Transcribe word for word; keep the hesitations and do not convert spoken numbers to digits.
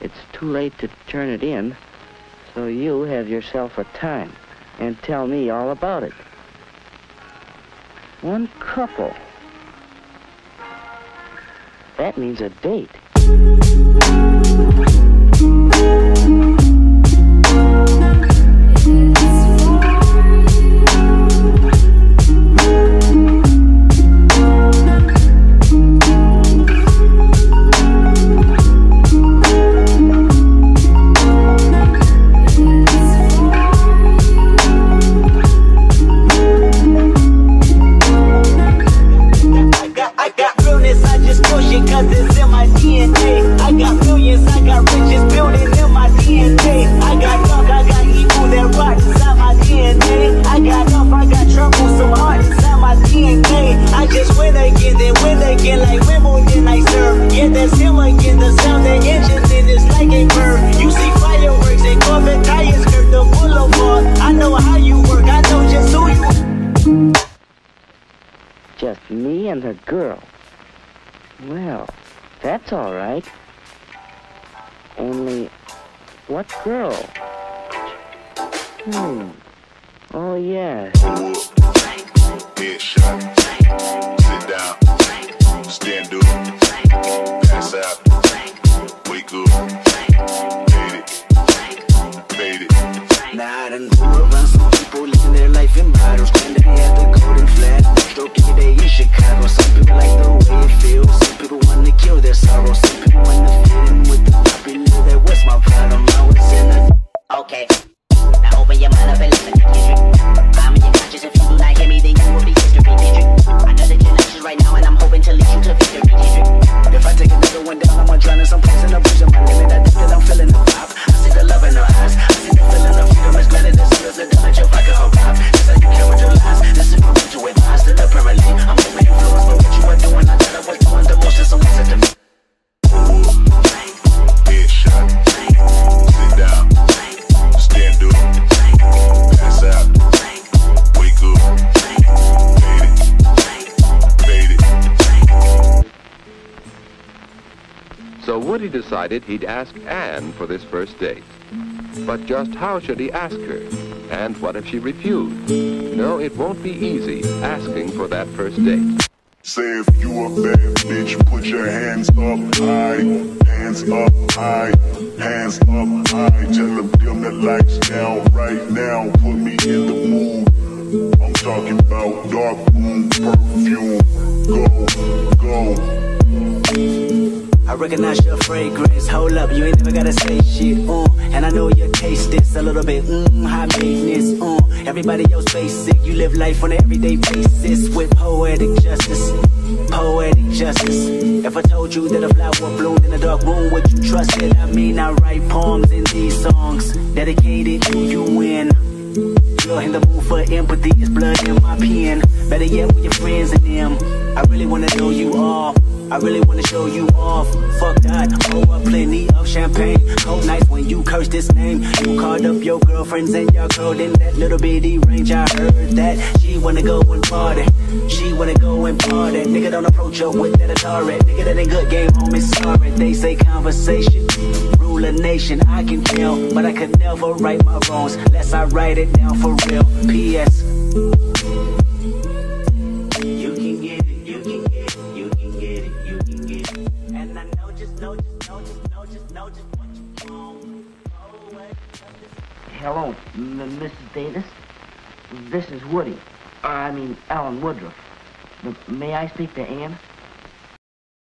it's too late to turn it in, so you have yourself a time and tell me all about it. One couple. That means a date. Just me and the girl. Well, that's all right. Only, what girl? Hmm. Oh, yeah. Headshot. Sit down. Stand up. Pass out. Wake up. Fade it. Fade it. Now I done grew around some people living their life in bottles. Granddaddy had the golden flat. Stroking your day in Chicago. Some people like the way it feels. Some people want to kill their sorrow. Some people want to fit in with the popular. That was my problem. I was in a... Okay. Now open your mind up and listen to history. I'm in your conscious. If you do not hear me, then you will be history. District. I know that you're anxious right now, and I'm hoping to lead you to victory. District. If I take another one down, I'm gonna drown in some place in the bridge of my limit. I think that I'm feeling the vibe. I see the love in her eyes. I see the feeling of freedom is granted. This is a damage of I can survive. This how you can with your lies. This is for me to advise. Still apparently, I'm only influenced by what you are doing. I thought I was doing the most. It's a waste to me. Headshot. Sit down. Stand up. Pass out. Wake up. Fade it. Fade it. So Woody decided he'd ask Anne for this first date. But just how should he ask her? And what if she refused? No, it won't be easy asking for that first date. Say if you a bad bitch, put your hands up high, hands up high, hands up high. Tell them dim the lights down right now, put me in the mood. I'm talking about dark room perfume. Go, go. I recognize your fragrance. Hold up, you ain't never gotta say shit. Uh, and I know your taste is a little bit mm, high maintenance. Uh, everybody else basic. You live life on an everyday basis with poetic justice. Poetic justice. If I told you that a flower bloomed in a dark room, would you trust it? I mean, I write poems in these songs dedicated to you when you're in the mood for empathy. It's blood in my pen. Better yet, with your friends and them. I really wanna know you all. I really wanna show you off. Fuck that, pour up plenty of champagne. Cold nights when you curse this name. You called up your girlfriends and y'all curled in that little bitty range. I heard that she wanna go and party. She wanna go and party. Nigga, don't approach her with that Atari. Nigga, that ain't good game, homie, sorry. They say conversation rule a nation. I can tell, but I could never right my wrongs unless I write it down for real. P S You can get it, you can get it, you can get it, you can get it. And I know just, know just, know just, know just, know just what you want. Oh, wait, Hello, M Missus Davis. This is Woody. Uh, I mean, Alan Woodruff. M May I speak to Anne?